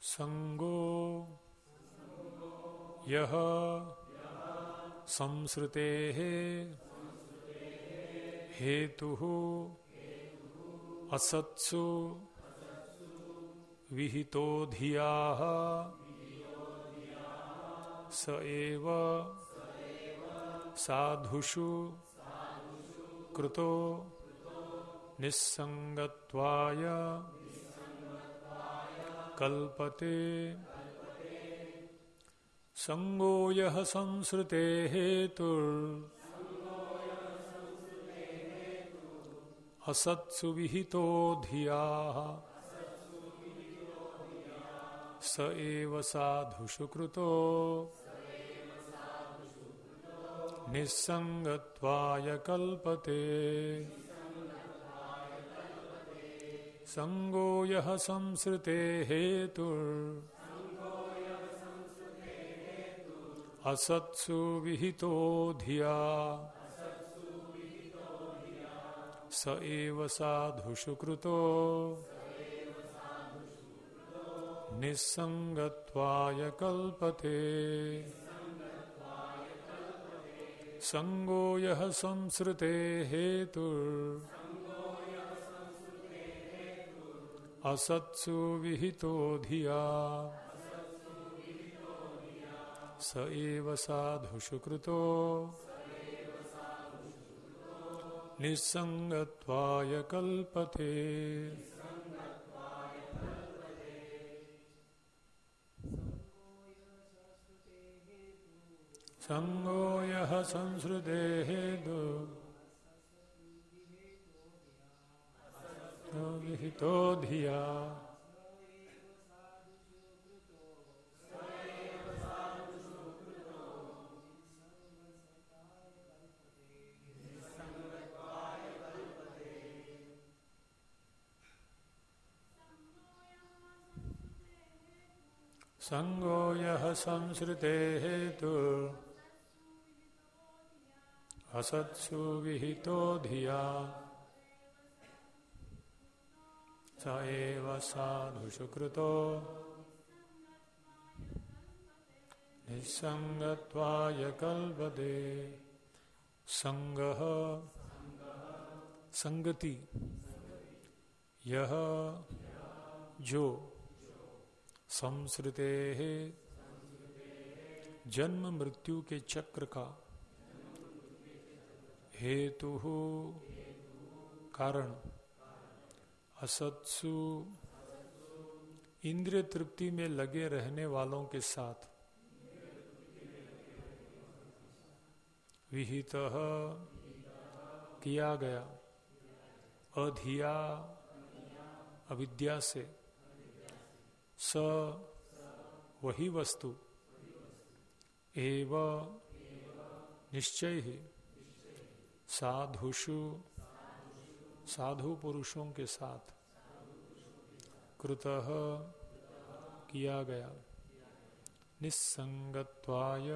संगो यह संसृतेः हेतुः असत्सु विहितो धियाः स एव साधुषु कृतो निस्संगत्वाय कल्पते। संगो यः संसृते हेतुर् असत्सु विहितो धियाः स एव साधुषु कृतो निस्संगत्वाय कल्पते। संगो यः संसृते हेतुर् असत्सु विहितो धिया स एव साधुषु कृतो निस्संगत्वाय कल्पते। संगो यः संसृते हेतुर् असत्सु विहितो धिया स एव साधुषु कृतो निस्संगत्वाय कल्पते। संगो यः संसृते हेतुर् विहितो धिया संगो यः संसृते हेतुर् असत्सु विहितो धिया स एव साधुषु कृतो निस्संगत्वाय कल्पते। संगः संगति यह जो संसृते जन्म मृत्यु के चक्र का हेतु कारण असत्सु इंद्रिय तृप्ति में लगे रहने वालों के साथ विहितः किया गया अधिया अविद्या से स वही वस्तु एव निश्चय ही साधुषु साधु पुरुषों के साथ कृतः किया गया निस्संगत्वाय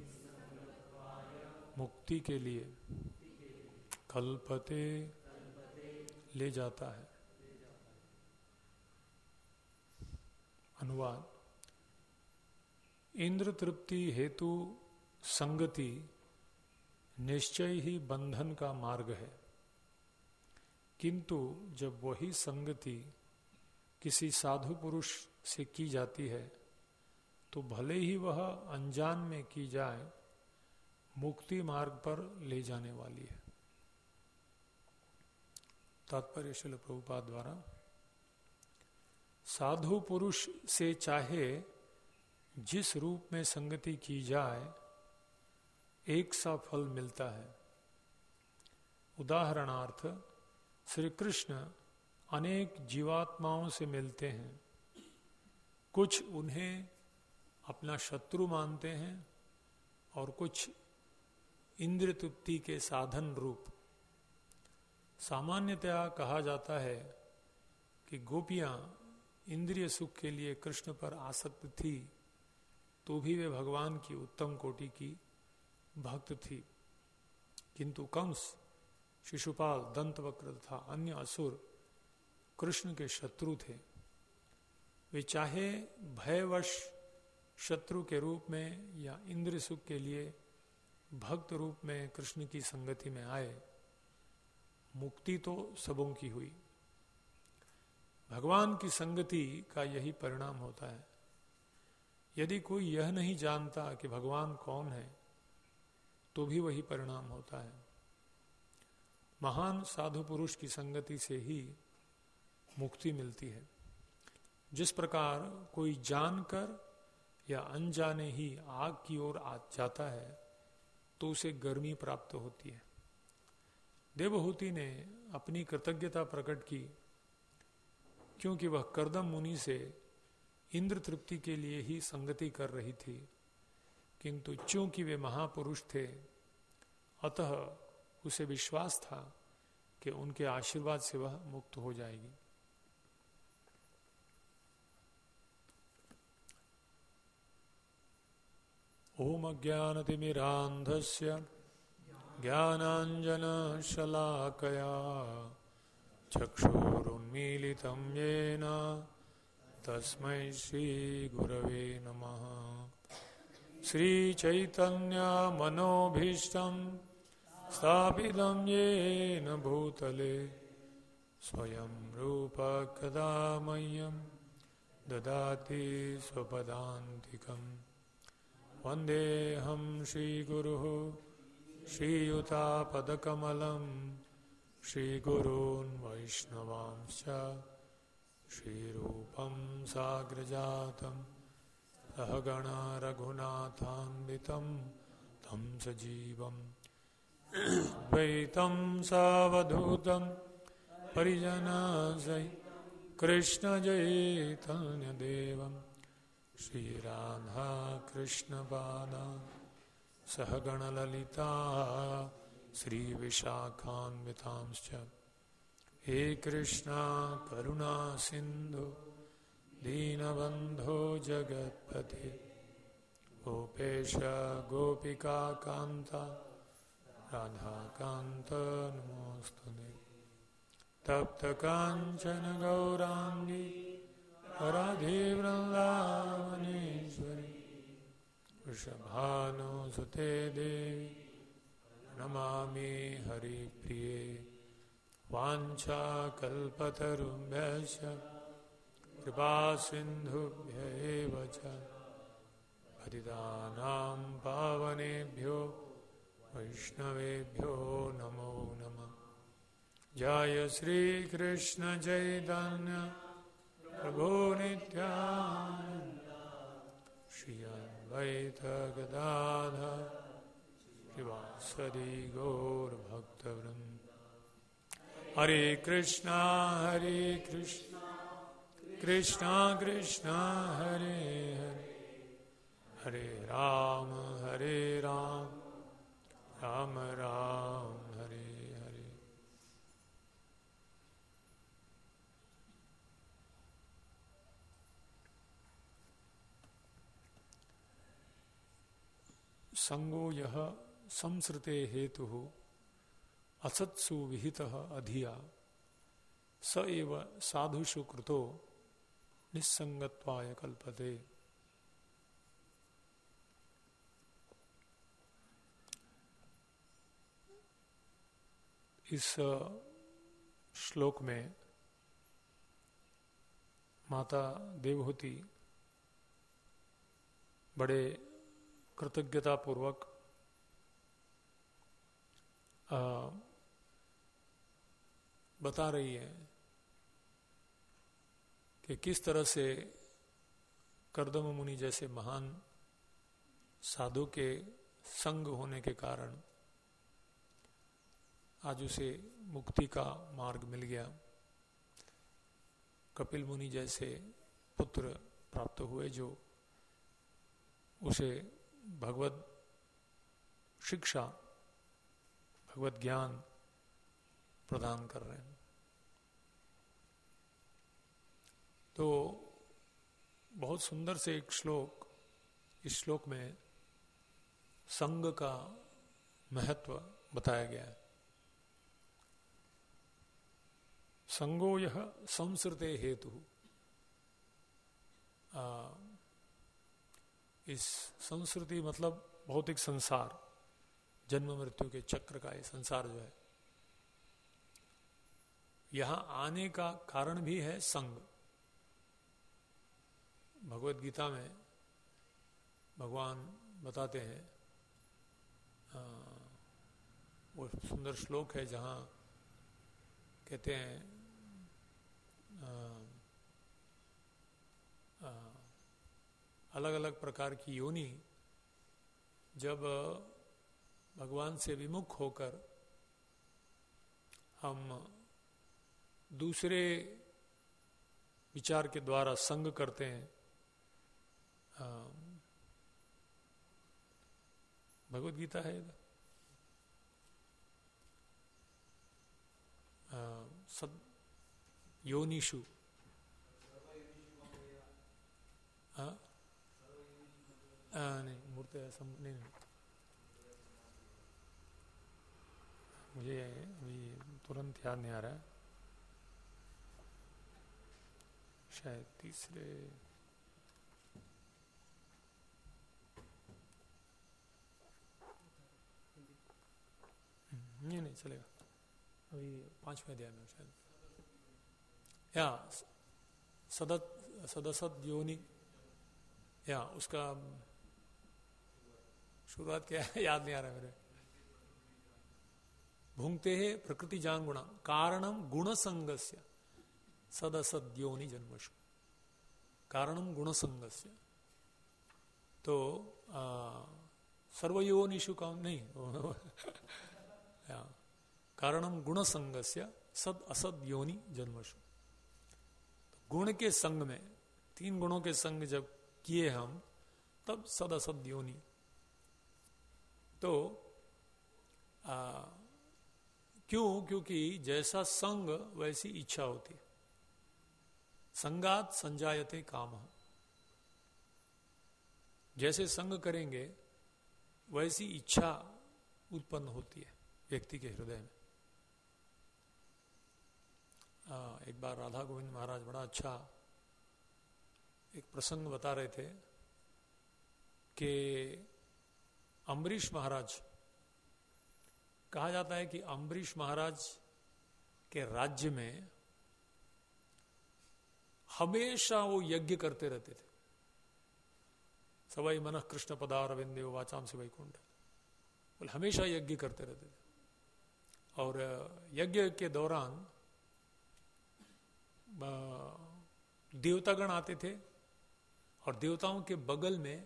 मुक्ति के लिए कल्पते ले जाता है। अनुवाद। इंद्र तृप्ति हेतु संगति निश्चय ही बंधन का मार्ग है, किंतु जब वही संगति किसी साधु पुरुष से की जाती है तो भले ही वह अनजान में की जाए, मुक्ति मार्ग पर ले जाने वाली है। तात्पर्य श्रील प्रभुपाद द्वारा साधु पुरुष से चाहे जिस रूप में संगति की जाए एक सा फल मिलता है। उदाहरणार्थ श्री कृष्ण अनेक जीवात्माओं से मिलते हैं, कुछ उन्हें अपना शत्रु मानते हैं और कुछ इंद्रिय तृप्ति के साधन रूप। सामान्यतया कहा जाता है कि गोपियां इंद्रिय सुख के लिए कृष्ण पर आसक्त थी, तो भी वे भगवान की उत्तम कोटि की भक्त थी, किंतु कंस, शिशुपाल, दंतवक्र तथा अन्य असुर कृष्ण के शत्रु थे। वे चाहे भयवश शत्रु के रूप में या इंद्र सुख के लिए भक्त रूप में कृष्ण की संगति में आए, मुक्ति तो सबों की हुई। भगवान की संगति का यही परिणाम होता है। यदि कोई यह नहीं जानता कि भगवान कौन है, तो भी वही परिणाम होता है। महान साधु पुरुष की संगति से ही मुक्ति मिलती है। जिस प्रकार कोई जानकर या अनजाने ही आग की ओर आ जाता है तो उसे गर्मी प्राप्त होती है। देवहूति ने अपनी कृतज्ञता प्रकट की, क्योंकि वह कर्दम मुनि से इंद्र तृप्ति के लिए ही संगति कर रही थी, किंतु चूंकि वे महापुरुष थे, अतः उसे विश्वास था कि उनके आशीर्वाद से वह मुक्त हो जाएगी। ओम अज्ञानतिमिरान्धस्य ज्ञानाञ्जनशलाकया चक्षुरुन्मीलितं येन तस्मै श्रीगुरवे नमः। श्रीचैतन्यमनोभीष्टं स्थापितं येन भूतले स्वयं रूप कदा मह्यं ददाति स्वपदान्तिकम्। वन्देऽहं श्रीगुरुः श्रीयुतापदकमलं श्रीगुरून् वैष्णवांश्च श्रीरूपं साग्रजातं सहगण रघुनाथान्वितं तं सजीवं द्वैतं सावधूतं परिजनसहितं कृष्ण चैतन्यदेवं श्रीराधा कृष्णपादा सहगण ललिता श्रीविशाखान्वितांश्च। हे कृष्णा करुणा सिंधु दीनबंधो जगत्पते गोपेश गोपिका कांता राधा कांत नमोस्तुते। तप्त कांचन गौरांगी राधे वृंदावनेश्वरी वृषभानुसुते देवी नमामि हरिप्रिये। वाञ्छाकल्पतरुभ्यश्च कृपासिन्धुभ्य एव च पतितानां पावनेभ्यो वैष्णवेभ्यो नमो नमः। जय श्रीकृष्ण चैतन्य प्रभो नित्यानन्द श्री अद्वैत गदाधर श्रीवासदि गौर भक्तवृंद। हरे कृष्णा कृष्णा कृष्णा हरे हरे हरे राम राम राम हरे हरे। संगो यह संसृते हेतु असत्सु विहितः अधिया स एव साधुषु कृतो निस्संगत्वाय कल्पते। इस श्लोक में माता देवहूति बड़े कृतज्ञता पूर्वक बता रही है कि किस तरह से कर्दम मुनि जैसे महान साधु के संग होने के कारण आज उसे मुक्ति का मार्ग मिल गया। कपिल मुनि जैसे पुत्र प्राप्त हुए जो उसे भगवत शिक्षा भगवत ज्ञान प्रदान कर रहे हैं। तो बहुत सुंदर से एक श्लोक, इस श्लोक में संग का महत्व बताया गया है। संगो यह संसृते हेतु, इस संस्कृति मतलब भौतिक संसार, जन्म मृत्यु के चक्र का ये संसार जो है, यहां आने का कारण भी है संग। भगवत गीता में भगवान बताते हैं, वो सुंदर श्लोक है जहां कहते हैं अलग अलग प्रकार की योनि जब भगवान से विमुख होकर हम दूसरे विचार के द्वारा संग करते हैं, भगवत गीता है सद योनिषु, नहीं मूर्त नहीं, मुझे अभी तुरंत याद नहीं आ रहा है, शायद तीसरे नहीं चलेगा, अभी 5वें अध्याय में शायद, या सदसद योनि, या उसका शुरुआत क्या है याद नहीं आ रहा मेरे। भुंगते है प्रकृति जान गुणा कारणम गुण संगस्य सदसद योनि जन्मशु, कारणम गुण संगस्य, तो सर्वयोनिषु का नहीं कारणम गुण संगस्य सद असद योनि जन्मशु। गुण के संग में, 3 गुणों के संग जब किए हम, तब सद असद योनि। तो क्यों? क्योंकि जैसा संग वैसी इच्छा होती है। संगात संजायते काम, जैसे संग करेंगे वैसी इच्छा उत्पन्न होती है व्यक्ति के हृदय में। एक बार राधा गोविंद महाराज बड़ा अच्छा एक प्रसंग बता रहे थे कि अम्बरीश महाराज, कहा जाता है कि अम्बरीश महाराज के राज्य में हमेशा वो यज्ञ करते रहते थे। सवाई मनः कृष्ण पदार विंदे वाचाम से वैकुंठ, बोले हमेशा यज्ञ करते रहते थे। और यज्ञ के दौरान देवतागण आते थे और देवताओं के बगल में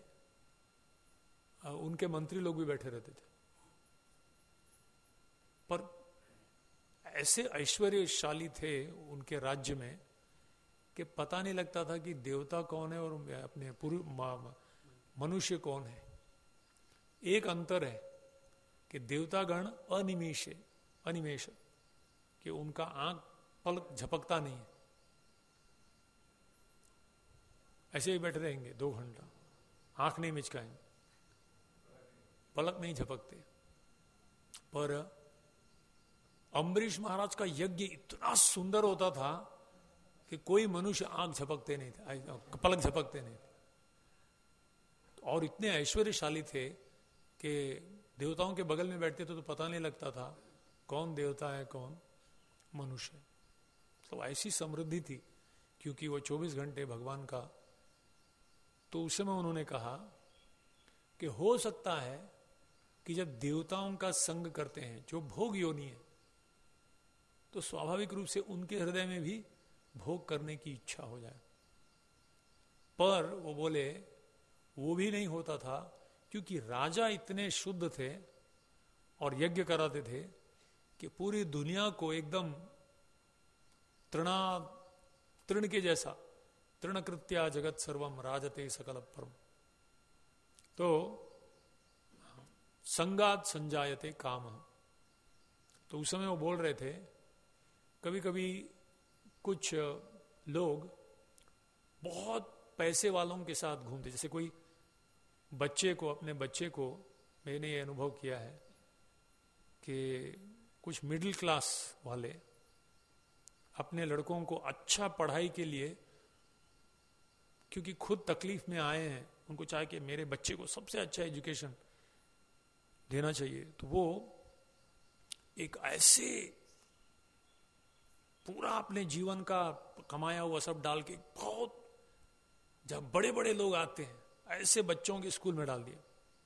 उनके मंत्री लोग भी बैठे रहते थे। पर ऐसे ऐश्वर्यशाली थे उनके राज्य में कि पता नहीं लगता था कि देवता कौन है और अपने मनुष्य कौन है। एक अंतर है कि देवतागण अनिमेष है, अनिमेष, कि उनका आंख पलक झपकता नहीं है, ऐसे ही बैठे रहेंगे 2 घंटा, आंख नहीं मिचकाएंगे, पलक नहीं झपकते। पर अम्बरीश महाराज का यज्ञ इतना सुंदर होता था कि कोई मनुष्य आंख झपकते नहीं थे, पलक झपकते नहीं थे, और इतने ऐश्वर्यशाली थे कि देवताओं के बगल में बैठते थे तो पता नहीं लगता था कौन देवता है कौन मनुष्य। तो ऐसी समृद्धि थी, क्योंकि वो 24 घंटे भगवान का। तो उस समय उन्होंने कहा कि हो सकता है कि जब देवताओं का संग करते हैं जो भोग योनि है, तो स्वाभाविक रूप से उनके हृदय में भी भोग करने की इच्छा हो जाए। पर वो बोले वो भी नहीं होता था, क्योंकि राजा इतने शुद्ध थे और यज्ञ कराते थे कि पूरी दुनिया को एकदम तृण के जैसा, तृणकृत्या जगत सर्वम राजते सकल परम। तो संगात संजायते काम। तो उस समय वो बोल रहे थे कभी कभी कुछ लोग बहुत पैसे वालों के साथ घूमते, जैसे कोई बच्चे को, अपने बच्चे को, मैंने ये अनुभव किया है कि कुछ मिडिल क्लास वाले अपने लड़कों को अच्छा पढ़ाई के लिए क्योंकि खुद तकलीफ में आए हैं, उनको चाहे कि मेरे बच्चे को सबसे अच्छा एजुकेशन देना चाहिए, तो वो एक ऐसे पूरा अपने जीवन का कमाया हुआ सब डाल के, बहुत जब बड़े बड़े लोग आते हैं ऐसे बच्चों के स्कूल में डाल दिया।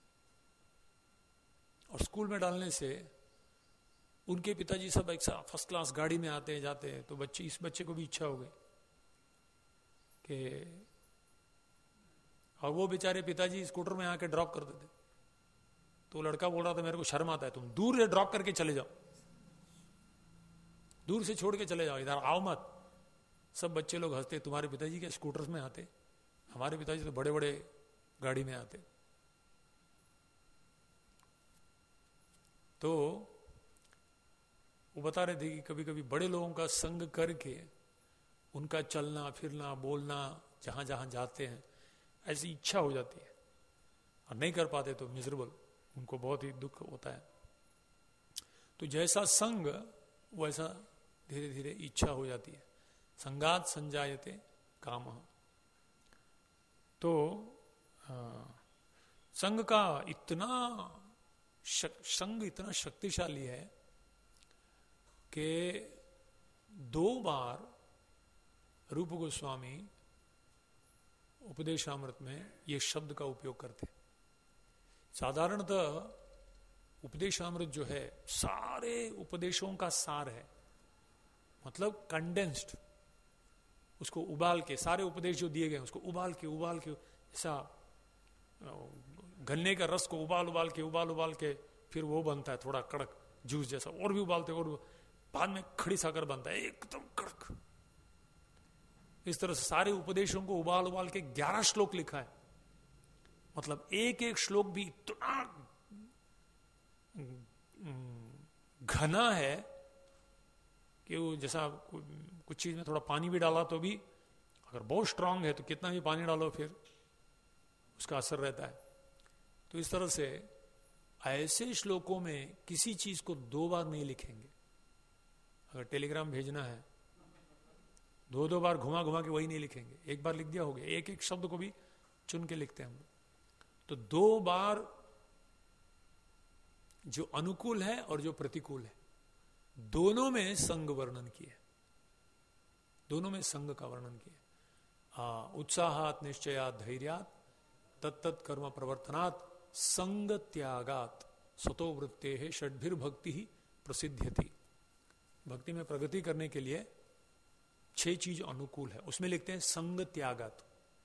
और स्कूल में डालने से उनके पिताजी सब एक फर्स्ट क्लास गाड़ी में आते हैं जाते हैं, तो इस बच्चे को भी इच्छा हो गई कि, और वो बेचारे पिताजी स्कूटर में आके ड्रॉप कर देते। तो लड़का बोल रहा था मेरे को शर्म आता है, तुम दूर से ड्रॉप करके चले जाओ, दूर से छोड़ के चले जाओ, इधर आओ मत। सब बच्चे लोग हंसते, तुम्हारे पिताजी के स्कूटर्स में आते, हमारे पिताजी तो बड़े बड़े गाड़ी में आते। तो वो बता रहे थे कि कभी कभी बड़े लोगों का संग करके उनका चलना फिरना बोलना जहां जहां जाते हैं ऐसी इच्छा हो जाती है, और नहीं कर पाते तो मिजरेबल, उनको बहुत ही दुख होता है। तो जैसा संग वैसा धीरे धीरे इच्छा हो जाती है। संगात संजायते कामः। तो संग का संग इतना शक्तिशाली है कि 2 बार रूप गोस्वामी उपदेशामृत में ये शब्द का उपयोग करते हैं। साधारणतः उपदेशामृत जो है सारे उपदेशों का सार है, मतलब कंडेंस्ड, उसको उबाल के सारे उपदेश जो दिए गए उसको उबाल के ऐसा गन्ने का रस को उबाल के फिर वो बनता है थोड़ा कड़क जूस जैसा, और भी उबालते और बाद में खड़ी साकर बनता है एकदम कड़क। इस तरह से सारे उपदेशों को उबाल के 11 श्लोक लिखा है। मतलब एक एक श्लोक भी इतना घना है कि वो जैसा कुछ चीज में थोड़ा पानी भी डाला तो भी अगर बहुत स्ट्रांग है तो कितना भी पानी डालो फिर उसका असर रहता है। तो इस तरह से ऐसे श्लोकों में किसी चीज को 2 बार नहीं लिखेंगे। अगर टेलीग्राम भेजना है 2 बार घुमा के वही नहीं लिखेंगे, एक बार लिख दिया हो गया। एक एक शब्द को भी चुन के लिखते हैं हम लोग। तो 2 बार जो अनुकूल है और जो प्रतिकूल है दोनों में संग वर्णन किया, दोनों में संग का वर्णन किया। उत्साहात निश्चयात धैर्यात तत्त कर्म प्रवर्तनात् संग त्यागात स्वतो वृत्ते है षड्भिर भक्ति ही प्रसिद्ध्यति। भक्ति में प्रगति करने के लिए 6 चीज अनुकूल है, उसमें लिखते हैं संग त्यागात।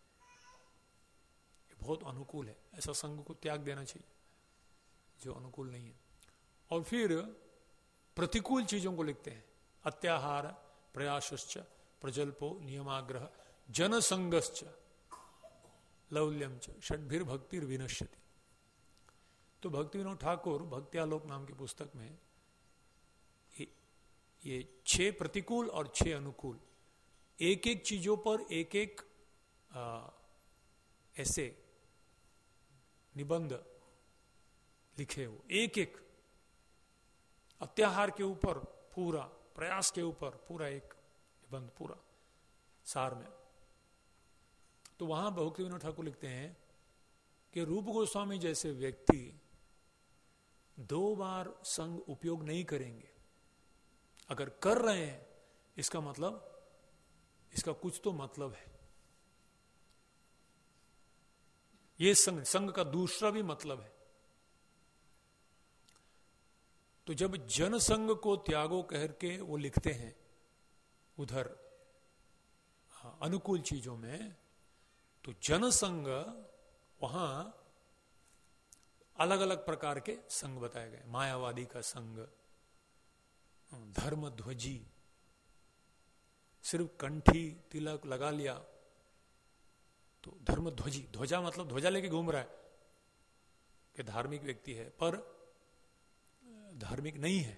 ये बहुत अनुकूल है, ऐसा संग को त्याग देना चाहिए जो अनुकूल नहीं है। और फिर प्रतिकूल चीजों को लिखते हैं अत्याहार प्रयासश्च प्रजल्पो नियमाग्रह जनसंगश्च लौल्यम च षड्भिर भक्तिर विनश्यति। तो भक्ति विनोद ठाकुर भक्त्यालोक नाम की पुस्तक में ये 6 प्रतिकूल और 6 अनुकूल, एक एक चीजों पर एक एक ऐसे निबंध लिखे हो, एक एक अत्याहार के ऊपर पूरा, प्रयास के ऊपर पूरा एक निबंध पूरा सार में। तो वहां भक्ति विनोद ठाकुर लिखते हैं कि रूप गोस्वामी जैसे व्यक्ति 2 बार संग उपयोग नहीं करेंगे। अगर कर रहे हैं इसका मतलब, इसका कुछ तो मतलब है। ये संग का दूसरा भी मतलब है। तो जब जनसंग को त्यागो कह के वो लिखते हैं उधर अनुकूल चीजों में, तो जनसंग वहां अलग अलग प्रकार के संग बताए गए। मायावादी का संग, धर्म ध्वजी, सिर्फ कंठी तिलक लगा लिया तो धर्म ध्वजी, ध्वजा मतलब ध्वजा लेके घूम रहा है कि धार्मिक व्यक्ति है पर धार्मिक नहीं है।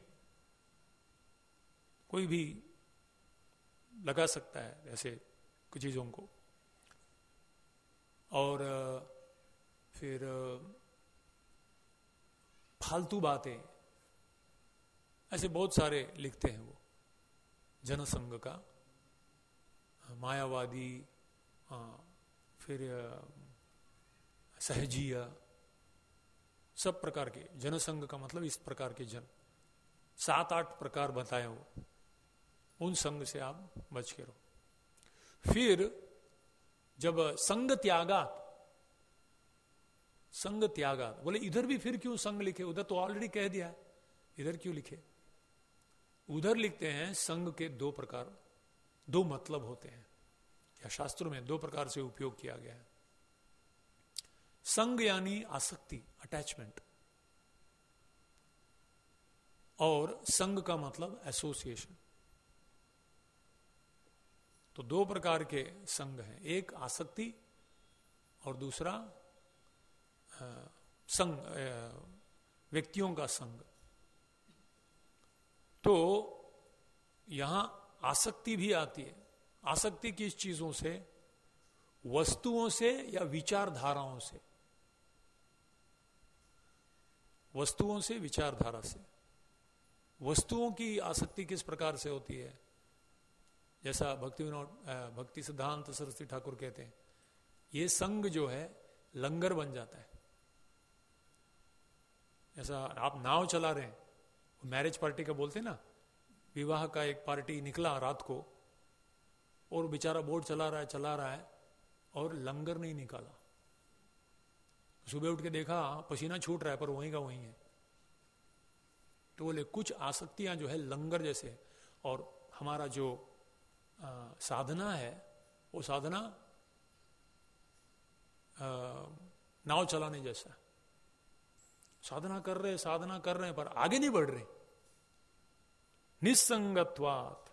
कोई भी लगा सकता है ऐसे कुछ चीजों को। और फिर फालतू बातें, ऐसे बहुत सारे लिखते हैं वो जनसंग का। मायावादी, फिर सहजीय, सब प्रकार के जनसंग का मतलब इस प्रकार के जन, 7-8 प्रकार बताए वो, उन संग से आप बच के रहो। फिर जब संग त्यागात बोले, इधर भी फिर क्यों संग लिखे? उधर तो ऑलरेडी कह दिया है, इधर क्यों लिखे? उधर लिखते हैं संग के 2 प्रकार, 2 मतलब होते हैं, या शास्त्रों में 2 प्रकार से उपयोग किया गया है। संग यानी आसक्ति, अटैचमेंट, और संग का मतलब एसोसिएशन। तो 2 प्रकार के संग हैं, एक आसक्ति और दूसरा संग, व्यक्तियों का संग। तो यहां आसक्ति भी आती है। आसक्ति किस चीजों से? वस्तुओं से या विचारधाराओं से? वस्तुओं से, विचारधारा से। वस्तुओं की आसक्ति किस प्रकार से होती है? जैसा भक्ति सिद्धांत सरस्वती ठाकुर कहते हैं, ये संग जो है लंगर बन जाता है। जैसा आप नाव चला रहे हैं, मैरिज पार्टी का बोलते हैं ना, विवाह का एक पार्टी निकला रात को और बेचारा बोट चला रहा है और लंगर नहीं निकाला। सुबह उठ के देखा पसीना छूट रहा है पर वहीं का वहीं है। तो बोले कुछ आसक्तियां जो है लंगर जैसे, और हमारा जो साधना है वो साधना नाव चलाने जैसा है। साधना कर रहे पर आगे नहीं बढ़ रहे। निस्संगत्वात्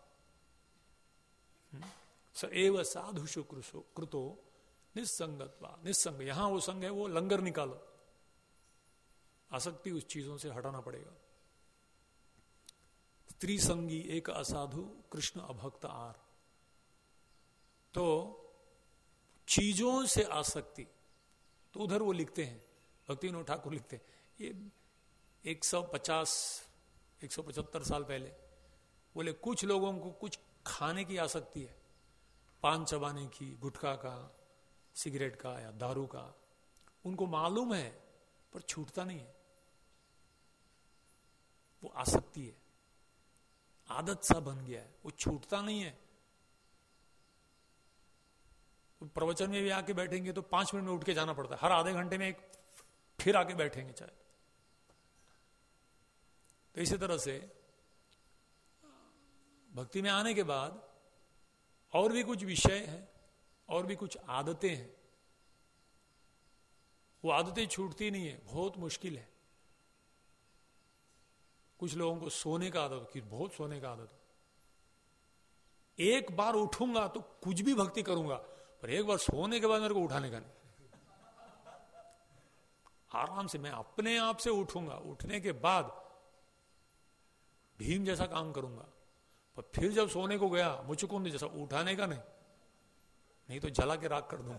स एव साधुषु कृतो निस्संगत्वात्। निस्संग, यहां वो संग है, वो लंगर निकालो। आसक्ति उस चीजों से हटाना पड़ेगा। स्त्री संगी एक असाधु कृष्ण अभक्त आर। तो चीजों से आसक्ति, तो उधर वो लिखते हैं, भक्ति विनोद ठाकुर लिखते हैं, ये 150-175 साल पहले बोले कुछ लोगों को कुछ खाने की आसक्ति है, पान चबाने की, गुटखा का, सिगरेट का या दारू का। उनको मालूम है पर छूटता नहीं है। वो आसक्ति है, आदत सा बन गया है, वो छूटता नहीं है। प्रवचन में भी आके बैठेंगे तो 5 मिनट में उठ के जाना पड़ता है, हर आधे घंटे में एक फिर आके बैठेंगे चाहे। तो इसी तरह से भक्ति में आने के बाद और भी कुछ विषय हैं, और भी कुछ आदतें हैं। वो आदतें छूटती नहीं है, बहुत मुश्किल है। कुछ लोगों को सोने का आदत, कि बहुत सोने का आदत, एक बार उठूंगा तो कुछ भी भक्ति करूंगा, पर एक बार सोने के बाद मेरे को उठाने का नहीं। आराम से मैं अपने आप से उठूंगा, उठने के बाद भीम जैसा काम करूंगा, पर फिर जब सोने को गया मुझको जैसा उठाने का नहीं तो जला के राख कर दूंगा।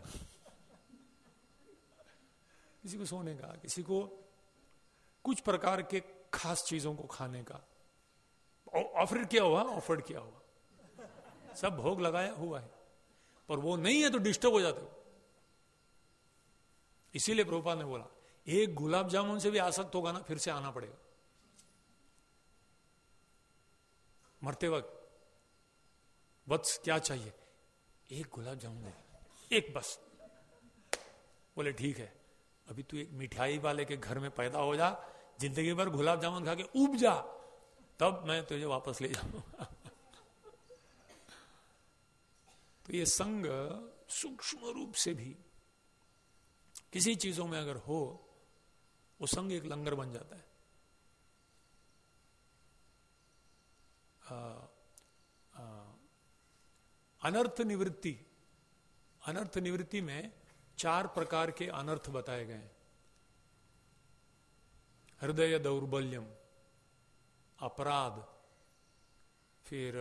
किसी को सोने का, किसी को कुछ प्रकार के खास चीजों को खाने का ऑफर किया हुआ, सब भोग लगाया हुआ है, पर वो नहीं है तो डिस्टर्ब हो जाते हो। इसीलिए प्रभुपाद ने बोला एक गुलाब जामुन से भी आसक्त होगा ना, फिर से आना पड़ेगा। मरते वक्त वत्स क्या चाहिए? एक गुलाब जामुन दे, एक बस। बोले ठीक है, अभी तू एक मिठाई वाले के घर में पैदा हो जा, जिंदगी भर गुलाब जामुन खा के उब जा, तब मैं तुझे वापस ले जाऊंगा। तो ये संग सूक्ष्म रूप से भी किसी चीजों में अगर हो, वो संग एक लंगर बन जाता है। अनर्थ निवृत्ति में 4 प्रकार के अनर्थ बताए गए हैं। हृदय दौर्बल्यम, अपराध, फिर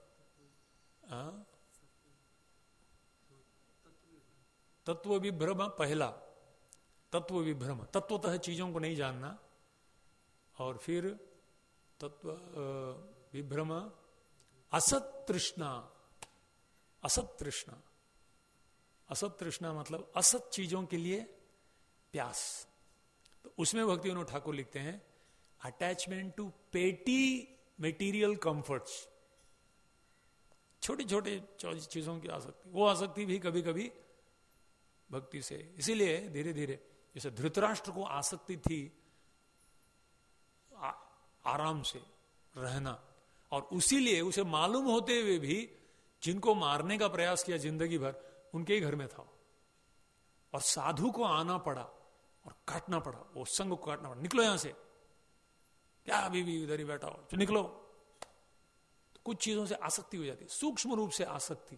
तत्व विभ्रम। पहला तत्व विभ्रम, तत्वतः चीजों को नहीं जानना, और फिर तत्व विभ्रम, असत तृष्णा। असत तृष्णा मतलब असत चीजों के लिए प्यास। तो उसमें भक्ति विनोद ठाकुर लिखते हैं attachment to petty material comforts, छोटी छोटी चीजों की आसक्ति, वो आसक्ति भी कभी कभी भक्ति से। इसीलिए धीरे धीरे जैसे धृतराष्ट्र को आसक्ति थी आराम से रहना, और उसीलिए उसे मालूम होते हुए भी जिनको मारने का प्रयास किया जिंदगी भर उनके ही घर में था, और साधु को आना पड़ा और काटना पड़ा, वो संग को काटना पड़ा, निकलो यहां से, क्या अभी भी इधर ही बैठा हो, तो निकलो। तो कुछ चीजों से आसक्ति हो जाती है, सूक्ष्म रूप से आसक्ति।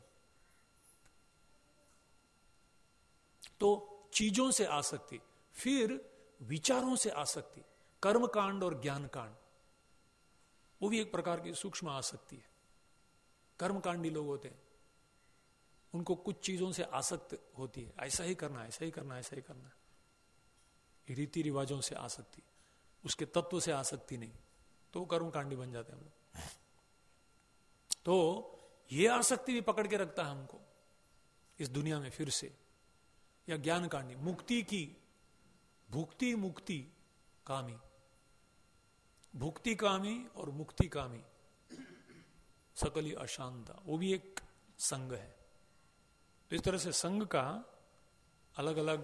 तो चीजों से आसक्ति, फिर विचारों से आसक्ति, कर्म कांड और ज्ञान कांड, वो भी एक प्रकार की सूक्ष्म आसक्ति है। कर्मकांडी लोग होते हैं, उनको कुछ चीजों से आसक्त होती है, ऐसा ही करना है, ऐसा ही करना है, ऐसा ही करना है, रीति रिवाजों से आसक्ति, उसके तत्व से आसक्ति नहीं, तो वो कर्मकांडी बन जाते हैं हम लोग। तो ये आसक्ति भी पकड़ के रखता है हमको इस दुनिया में फिर से। या ज्ञान कांडी, मुक्ति की, भुक्ति मुक्ति कामी, भुक्ति कामी और मुक्ति कामी, सकली अशांता, वो भी एक संग है। तो इस तरह से संग का अलग अलग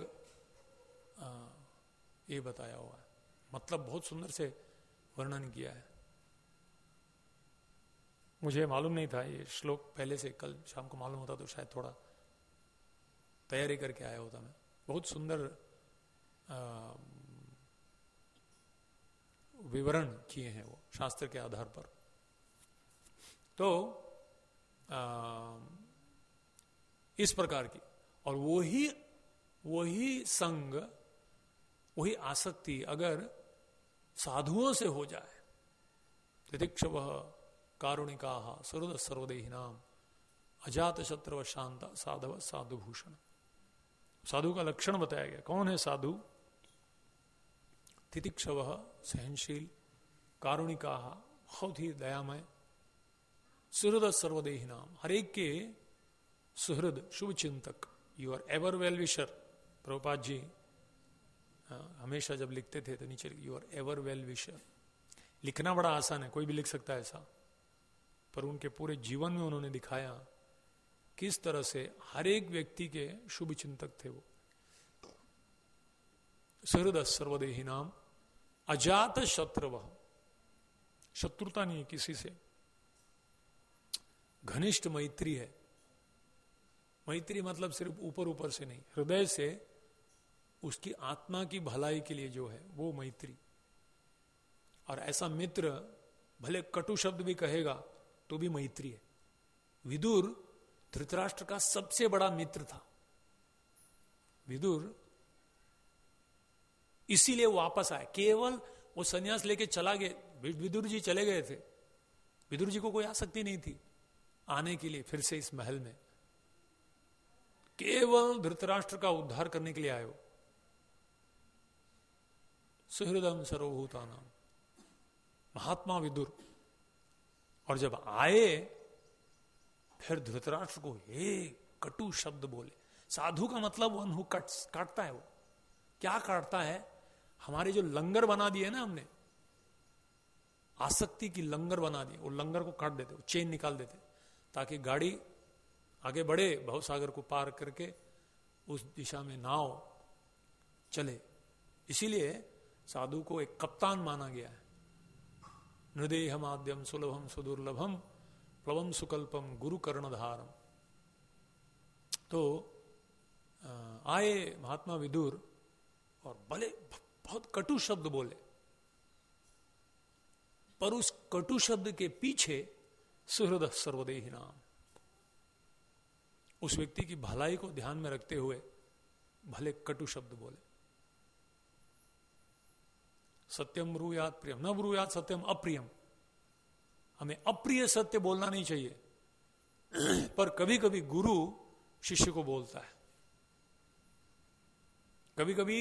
ये बताया हुआ है, मतलब बहुत सुंदर से वर्णन किया है। मुझे मालूम नहीं था ये श्लोक पहले से, कल शाम को मालूम होता तो शायद थोड़ा तैयारी करके आया होता मैं। बहुत सुंदर विवरण किए हैं वो शास्त्र के आधार पर। तो इस प्रकार की, और वही संग, वही आसक्ति अगर साधुओं से हो जाए, तितिक्षवः कारुणिकाः सुहृद सर्वदेहिनां अजात शत्रव शांता साधव साधुभूषण। साधु का लक्षण बताया गया, कौन है साधु? तितिक्षवः सहनशील, कारुणिकाः बहुत ही दयामय, सुहृद सर्वदेहिनाम हर एक के सुहृद शुभ चिंतक, you are ever well wisher. Prabhupada ji हमेशा जब लिखते थे तो नीचे you are ever well wisher. लिखना बड़ा आसान है, कोई भी लिख सकता है ऐसा, पर उनके पूरे जीवन में उन्होंने दिखाया किस तरह से हर एक व्यक्ति के शुभ चिंतक थे वो। सुहृद सर्वदेहिनाम अजात शत्रवः, शत्रुता नहीं किसी से, घनिष्ठ मैत्री है। मैत्री मतलब सिर्फ ऊपर ऊपर से नहीं, हृदय से उसकी आत्मा की भलाई के लिए जो है वो मैत्री। और ऐसा मित्र भले कटु शब्द भी कहेगा तो भी मैत्री है। विदुर धृतराष्ट्र का सबसे बड़ा मित्र था। विदुर इसीलिए वापस आए, केवल वो सन्यास लेके चला गया, विदुर जी चले गए थे, विदुर जी को कोई आसक्ति नहीं थी आने के लिए फिर से इस महल में, केवल धृतराष्ट्र का उद्धार करने के लिए आए हो। सुहृदम सर्वभूतानाम, महात्मा विदुर। और जब आए फिर धृतराष्ट्र को हे कटु शब्द बोले। साधु का मतलब वन हु कट्स, काटता है। वो क्या काटता है? हमारे जो लंगर बना दिए ना हमने, आसक्ति की लंगर बना दिए, वो लंगर को काट देते, वो चेन निकाल देते, ताकि गाड़ी आगे बढ़े, भवसागर को पार करके उस दिशा में नाव चले। इसीलिए साधु को एक कप्तान माना गया है। नृदेह माध्यम सुलभम सुदुर्लभम प्लवम सुकल्पम गुरु कर्णधारम। तो आए महात्मा विदुर और भले बहुत कटु शब्द बोले, पर उस कटु शब्द के पीछे सुहृद सर्वदेही नाम, उस व्यक्ति की भलाई को ध्यान में रखते हुए भले कटु शब्द बोले। सत्यम ब्रूयात प्रियम न ब्रूयात सत्यम अप्रियम। हमें अप्रिय सत्य बोलना नहीं चाहिए, पर कभी कभी गुरु शिष्य को बोलता है, कभी कभी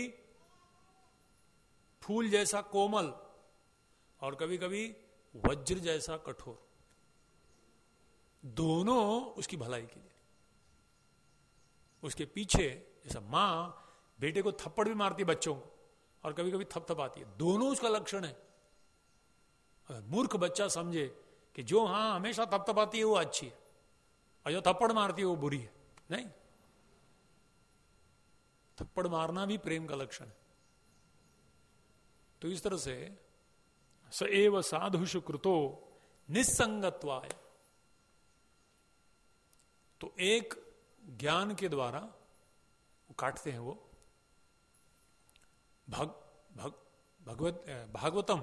फूल जैसा कोमल और कभी कभी वज्र जैसा कठोर, दोनों उसकी भलाई के लिए। उसके पीछे, जैसा माँ बेटे को थप्पड़ भी मारती है बच्चों को, और कभी कभी थपथपाती है, दोनों उसका लक्षण है। अगर मूर्ख बच्चा समझे कि जो हाँ हमेशा थपथपाती है वो अच्छी है, और जो थप्पड़ मारती है वो बुरी है, नहीं, थप्पड़ मारना भी प्रेम का लक्षण है। तो इस तरह से स एव साधुषु कृतो निस्संगत्वाय, तो एक ज्ञान के द्वारा वो काटते हैं, वो भागवतम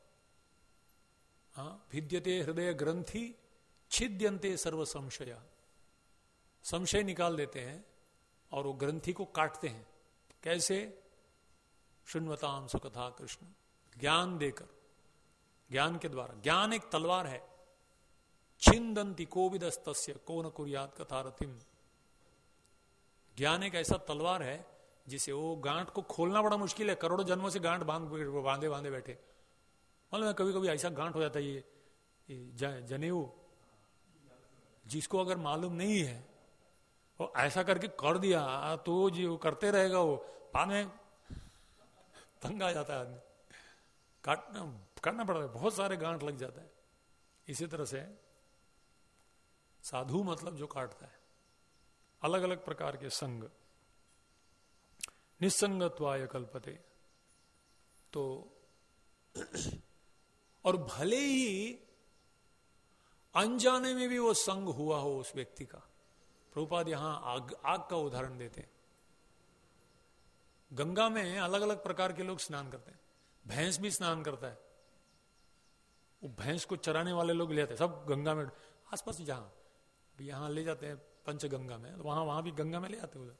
भिद्यते हृदय ग्रंथि छिद्यंते सर्व संशय, संशय निकाल देते हैं और वो ग्रंथि को काटते हैं। कैसे? शृण्वताम सुकथा कृष्ण, ज्ञान देकर, ज्ञान के द्वारा। ज्ञान एक तलवार है, छिंदंती कोविदस्तस्य को न कुर्यात कथारथिम। ज्ञान एक ऐसा तलवार है जिसे वो गांठ को खोलना बड़ा मुश्किल है, करोड़ों जन्मों से गांठ बांधे बांधे बैठे। मालूम है कभी कभी ऐसा गांठ हो जाता है, ये जनेऊ जिसको अगर मालूम नहीं है वो ऐसा करके कर दिया तो जो करते रहेगा वो बाद में तंग आ जाता है आदमी, काटना करना पड़ता है, बहुत सारे गांठ लग जाता है। इसी तरह से साधु मतलब जो काटता है, अलग अलग प्रकार के संग। निस्संगत्वाय कल्पते, तो और भले ही अनजाने में भी वो संग हुआ हो उस व्यक्ति का। प्रभुपाद यहां आग का उदाहरण देते हैं। गंगा में अलग अलग प्रकार के लोग स्नान करते हैं, भैंस भी स्नान करता है, वो भैंस को चराने वाले लोग ले जाते हैं सब गंगा में, आसपास जहां यहां ले जाते हैं पंचगंगा में, तो वहां भी गंगा में ले जाते हैं उधर,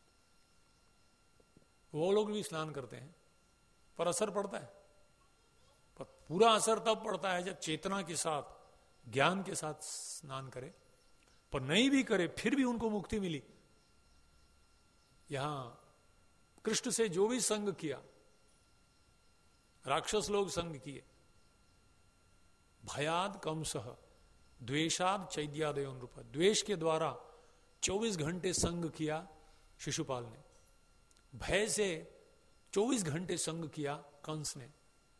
वो लोग भी स्नान करते हैं। पर असर पड़ता है, पर पूरा असर तब पड़ता है जब चेतना के साथ, ज्ञान के साथ स्नान करे। पर नहीं भी करे फिर भी उनको मुक्ति मिली। यहां कृष्ण से जो भी संग किया, राक्षस लोग संग किए, भयाद कंसह द्वेषाद चैद्यादयो नृप, द्वेष के द्वारा 24 घंटे संग किया शिशुपाल ने, भय से 24 घंटे संग किया कंस ने।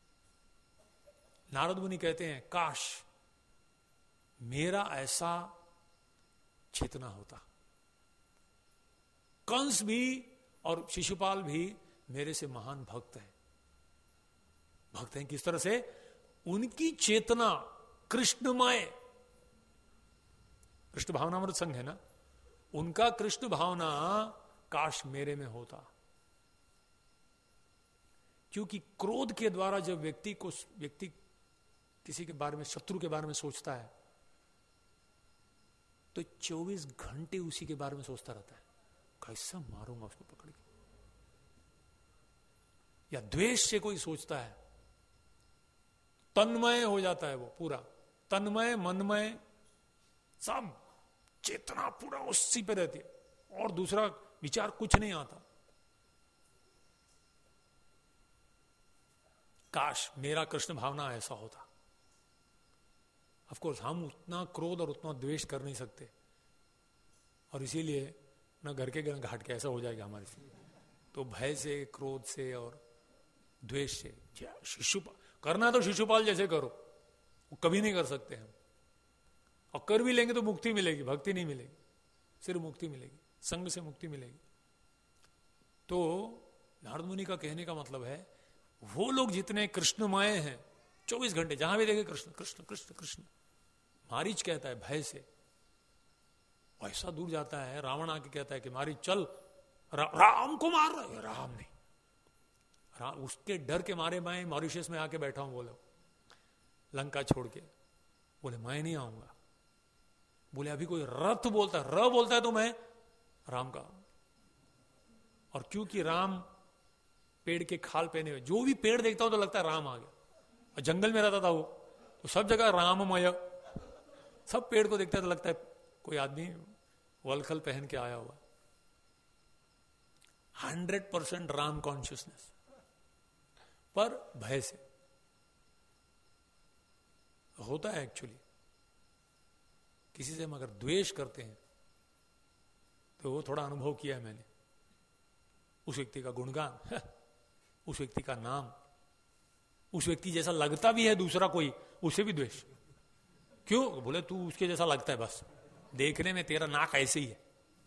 नारद मुनि कहते हैं काश मेरा ऐसा चेतना होता। कंस भी और शिशुपाल भी मेरे से महान भक्त हैं। भक्त हैं किस तरह से? उनकी चेतना कृष्णमय, कृष्ण भावनामृत संघ है ना, उनका कृष्ण भावना काश मेरे में होता। क्योंकि क्रोध के द्वारा जब व्यक्ति किसी के बारे में, शत्रु के बारे में सोचता है तो 24 घंटे उसी के बारे में सोचता रहता है, कैसा मारूंगा उसको पकड़ के। या द्वेष से कोई सोचता है, तन्मय हो जाता है वो पूरा, तन्मय मनमय, सब चेतना पूरा उसी पे रहती है और दूसरा विचार कुछ नहीं आता। काश मेरा कृष्ण भावना ऐसा होता। ऑफ कोर्स हम उतना क्रोध और उतना द्वेष कर नहीं सकते, और इसीलिए ना घर के घाट के ऐसा हो जाएगा हमारे से। तो भय से, क्रोध से और द्वेष से शिशुपाल करना, तो शिशुपाल जैसे करो, वो कभी नहीं कर सकते हम। और कर भी लेंगे तो मुक्ति मिलेगी, भक्ति नहीं मिलेगी, सिर्फ मुक्ति मिलेगी, संग से मुक्ति मिलेगी। तो नारद मुनि का कहने का मतलब है वो लोग जितने कृष्णमय हैं, 24 घंटे जहां भी देखे कृष्ण कृष्ण कृष्ण कृष्ण। मारीच कहता है भय से, ऐसा दूर जाता है, रावण आके कहता है कि मारीच चल राम को मार रहा है, राम नहीं, उसके डर के मारे मैं मॉरिशस में आके बैठा हूं, बोलो लंका छोड़ के, बोले मैं नहीं आऊंगा। बोले अभी कोई रथ बोलता है, र बोलता है तो मैं राम का। और क्योंकि राम पेड़ के खाल पहने हुए, जो भी पेड़ देखता हूं तो लगता है राम आ गया। और जंगल में रहता था वो, तो सब जगह राममय, सब पेड़ को देखता है तो लगता है कोई आदमी वलखल पहन के आया हुआ। 100% राम कॉन्शियसनेस, पर भय से होता है। एक्चुअली किसी से हम अगर द्वेष करते हैं तो वो थोड़ा अनुभव किया है मैंने, उस व्यक्ति का गुणगान, उस व्यक्ति का नाम, उस व्यक्ति जैसा लगता भी है दूसरा कोई, उसे भी द्वेष। क्यों? बोले तू उसके जैसा लगता है, बस देखने में तेरा नाक ऐसे ही है।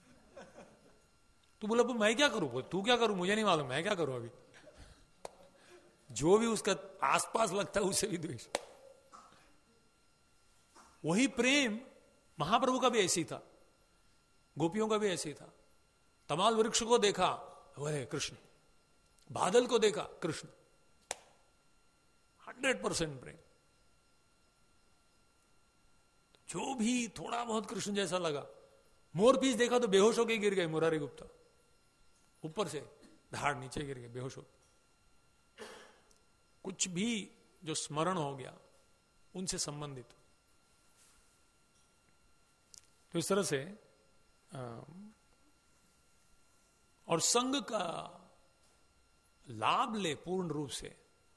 तू बोला मैं क्या करूं? तू क्या करूं मुझे नहीं मालूम, मैं क्या करूं अभी। जो भी उसका आसपास लगता है उसे भी द्वेष। वही प्रेम महाप्रभु का भी ऐसी था, गोपियों का भी ऐसी था। तमाल वृक्ष को देखा, अरे कृष्ण, बादल को देखा, कृष्ण, 100% प्रेम। जो भी थोड़ा बहुत कृष्ण जैसा लगा, मोर पीस देखा तो बेहोश होके गिर गए मुरारी गुप्ता, ऊपर से धाड़ नीचे गिर गए बेहोश हो। कुछ भी जो स्मरण हो गया उनसे संबंधित। तो इस तरह से और संग का लाभ ले पूर्ण रूप से,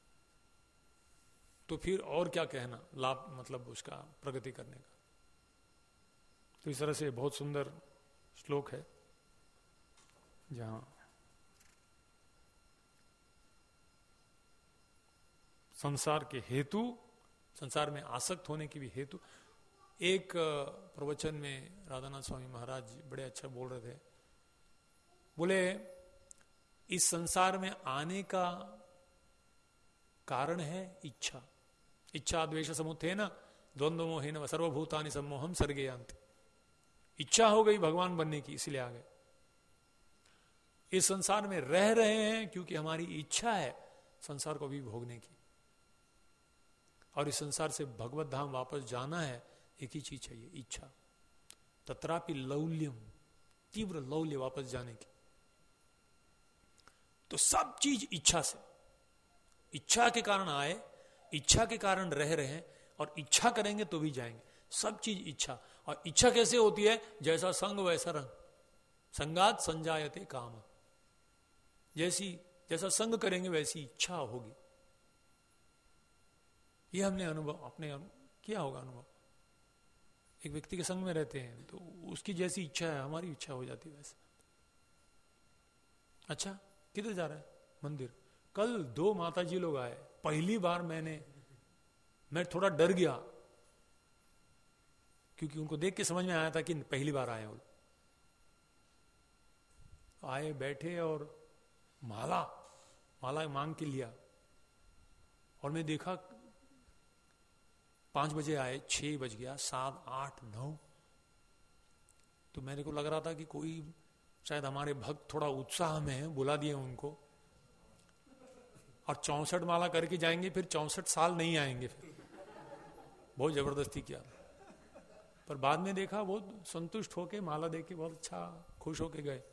तो फिर और क्या कहना, लाभ मतलब उसका प्रगति करने का। तो इस तरह से बहुत सुंदर श्लोक है जहां संसार के हेतु, संसार में आसक्त होने की भी हेतु। एक प्रवचन में राधानाथ स्वामी महाराज बड़े अच्छा बोल रहे थे, बोले इस संसार में आने का कारण है इच्छा। इच्छा द्वेष समुत्थे न द्वंद्व मोहेन सर्वभूतानि सम्मोहम सर्गेयांति। इच्छा हो गई भगवान बनने की, इसलिए आ गए। इस संसार में रह रहे हैं क्योंकि हमारी इच्छा है संसार को भी भोगने की, और इस संसार से भगवत धाम वापस जाना है। एक ही चीज चाहिए, इच्छा। तत्रापि लौल्यम, तीव्र लौल्य वापस जाने की। तो सब चीज इच्छा से, इच्छा के कारण आए, इच्छा के कारण रह रहे हैं, और इच्छा करेंगे तो भी जाएंगे। सब चीज इच्छा। और इच्छा कैसे होती है? जैसा संग वैसा रंग, संगात संजायते काम। जैसा संग करेंगे वैसी इच्छा होगी। ये हमने अनुभव अपने किया होगा। अनुभव, एक व्यक्ति के संग में रहते हैं तो उसकी जैसी इच्छा है हमारी इच्छा हो जाती है वैसे। अच्छा, किधर जा रहा है? मंदिर। कल 2 माताजी लोग आए, पहली बार मैं थोड़ा डर गया, क्योंकि उनको देख के समझ में आया था कि पहली बार आए। आए, बैठे और माला मांग के लिया। और मैं देखा 5 बजे आए, 6 बज गया, 7, 8, 9। तो मेरे को लग रहा था कि कोई शायद हमारे भक्त थोड़ा उत्साह में है, बुला दिए उनको, और 64 माला करके जाएंगे, फिर 64 साल नहीं आएंगे। फिर बहुत जबरदस्ती किया, पर बाद में देखा बहुत संतुष्ट होके माला देके बहुत अच्छा खुश होके गए।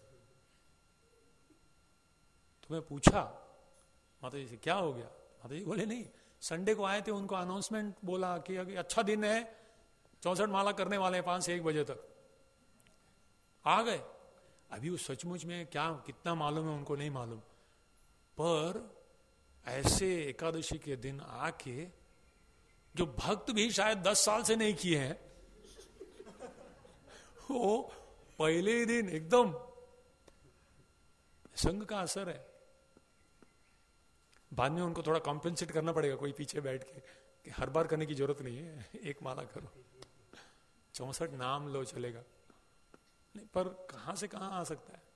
तो मैं पूछा माता जी से क्या हो गया? माता जी बोले नहीं, संडे को आए थे, उनको अनाउंसमेंट बोला कि अच्छा दिन है, 64 माला करने वाले हैं 5 से 1 बजे तक। आ गए। अभी वो सचमुच में क्या कितना मालूम है उनको नहीं मालूम, पर ऐसे एकादशी के दिन आके जो भक्त भी शायद 10 साल से नहीं किए हैं, वो पहले ही दिन एकदम। संग का असर है। बाद में उनको थोड़ा कॉम्पेंसेट करना पड़ेगा, कोई पीछे बैठ के, कि हर बार करने की जरूरत नहीं है, एक माला करो, 64 नाम लो, चलेगा नहीं। पर कहां से कहां आ सकता है?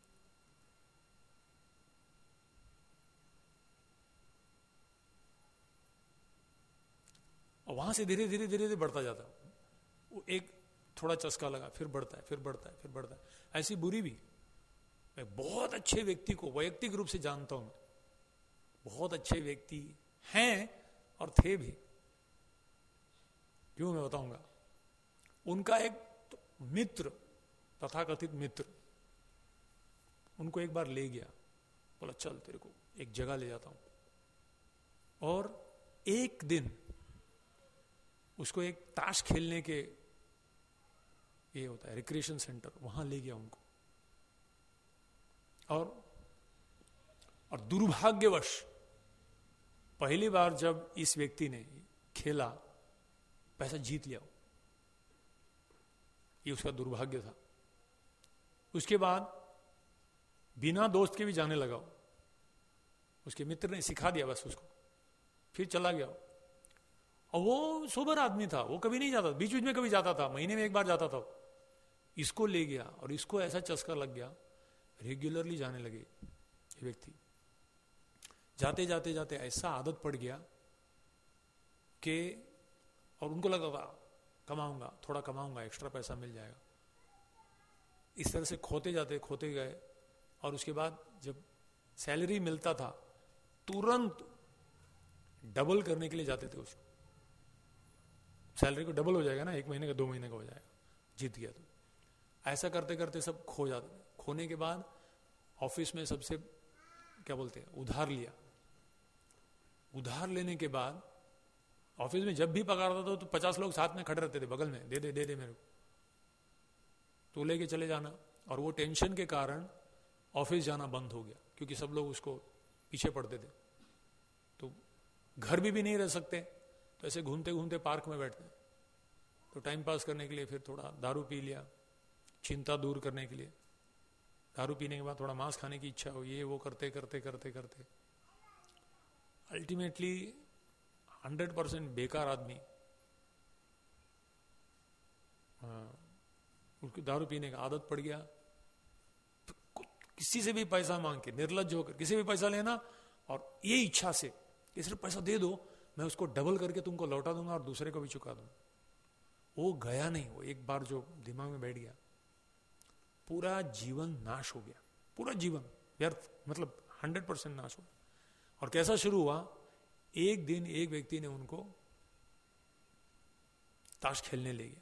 और वहां से धीरे धीरे धीरे धीरे बढ़ता जाता। वो एक थोड़ा चस्का लगा, फिर बढ़ता है, फिर बढ़ता है, फिर बढ़ता है। ऐसी बुरी भी। मैं बहुत अच्छे व्यक्ति को वैयक्तिक रूप से जानता हूं, बहुत अच्छे व्यक्ति हैं और थे भी। क्यों, मैं बताऊंगा। उनका एक मित्र, तथाकथित मित्र, उनको एक बार ले गया, बोला चल तेरे को एक जगह ले जाता हूं। और एक दिन उसको एक ताश खेलने के, ये होता है रिक्रिएशन सेंटर, वहां ले गया उनको। और दुर्भाग्यवश पहली बार जब इस व्यक्ति ने खेला, पैसा जीत लिया। ये उसका दुर्भाग्य था। उसके बाद बिना दोस्त के भी जाने लगा। उसके मित्र ने सिखा दिया बस उसको, फिर चला गया। और वो सोबर आदमी था, वो कभी नहीं जाता, बीच बीच में कभी जाता था, महीने में एक बार जाता था। इसको ले गया और इसको ऐसा चस्का लग गया, रेगुलरली जाने लगे ये व्यक्ति। जाते जाते जाते ऐसा आदत पड़ गया कि, और उनको लगा था कमाऊंगा, थोड़ा कमाऊंगा, एक्स्ट्रा पैसा मिल जाएगा। इस तरह से खोते गए। और उसके बाद जब सैलरी मिलता था तुरंत डबल करने के लिए जाते थे उसको। सैलरी को डबल हो जाएगा ना, 1 महीने का 2 महीने का हो जाएगा, जीत गया तो। ऐसा करते करते सब खो जाते। खोने के बाद ऑफिस में सबसे क्या बोलते हैं, उधार लिया। उधार लेने के बाद ऑफिस में जब भी पकड़ता था तो 50 लोग साथ में खड़े रहते थे बगल में, दे दे मेरे को, तो लेके चले जाना। और वो टेंशन के कारण ऑफिस जाना बंद हो गया, क्योंकि सब लोग उसको पीछे पड़ते थे। तो घर भी नहीं रह सकते, तो ऐसे घूमते घूमते पार्क में बैठते, तो टाइम पास करने के लिए फिर थोड़ा दारू पी लिया, चिंता दूर करने के लिए। दारू पीने के बाद थोड़ा मांस खाने की इच्छा हो, ये वो करते करते करते करते अल्टीमेटली 100% बेकार आदमी, उसकी दारू पीने का आदत पड़ गया। किसी से भी पैसा मांग के, निर्लज्ज होकर किसी भी पैसा लेना, और ये इच्छा से कि सिर्फ पैसा दे दो, मैं उसको डबल करके तुमको लौटा दूंगा और दूसरे को भी चुका दूंगा। वो गया नहीं, वो एक बार जो दिमाग में बैठ गया, पूरा जीवन नाश हो गया, पूरा जीवन व्यर्थ, मतलब 100% नाश हो गया। और कैसा शुरू हुआ, एक दिन एक व्यक्ति ने उनको ताश खेलने ले गया,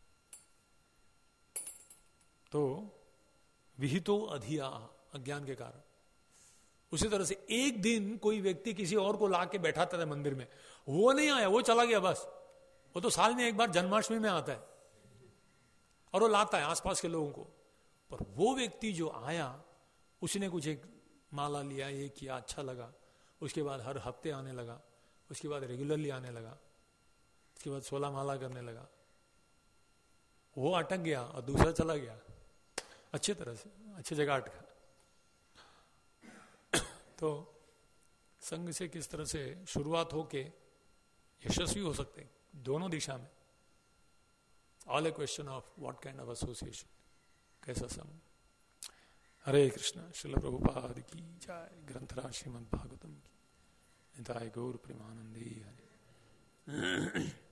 तो विहितो अधिया, अज्ञान के कारण। उसी तरह से एक दिन कोई व्यक्ति किसी और को ला के बैठाता था मंदिर में, वो नहीं आया, वो चला गया बस। वो तो साल में एक बार जन्माष्टमी में आता है और वो लाता है आसपास के लोगों को। पर वो व्यक्ति जो आया, उसने कुछ एक माला लिया, ये किया, अच्छा लगा। उसके बाद हर हफ्ते आने लगा, उसके बाद रेगुलरली आने लगा, उसके बाद 16 माला करने लगा। वो अटक गया और दूसरा चला गया, अच्छी तरह से, अच्छी जगह अटका। तो संघ से किस तरह से शुरुआत होके यशस्वी हो सकते हैं दोनों दिशा में। All a question of what kind of association, कैसा संघ। हरे कृष्ण। श्रील प्रभुपाद की जय। ग्रंथराज श्रीमद् भागवतम की। निताय गौर प्रेमानंदी हरे।